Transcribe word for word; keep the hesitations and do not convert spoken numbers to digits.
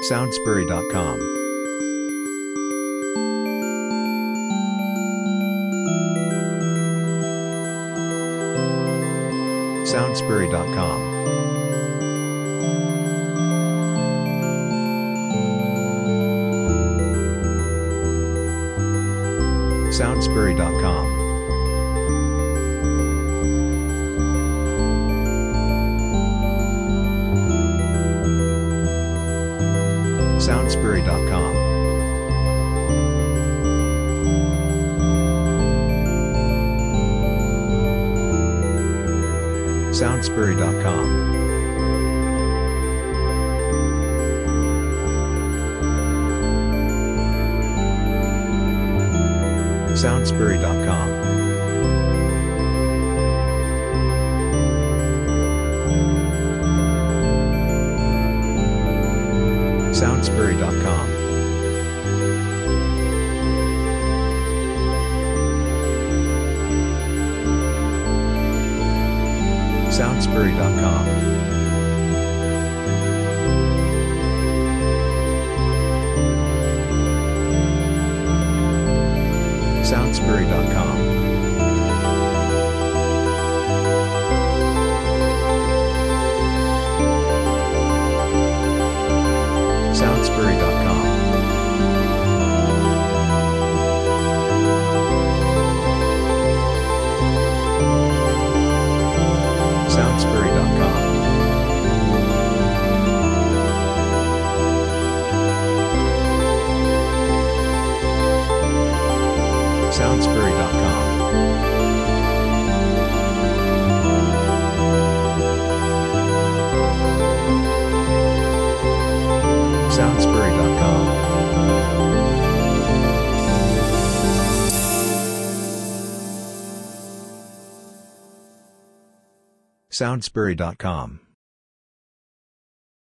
Soundsbury dot com. Soundsbury dot com. Soundsbury dot com. Soundsbury dot com. Soundsbury dot com. Soundsbury dot com. Soundsbury dot com. Soundsbury dot com. Soundsbury dot com. Soundsbury dot com. Soundsbury dot com. Soundsbury dot com. Soundsbury dot com. Soundsbury dot com.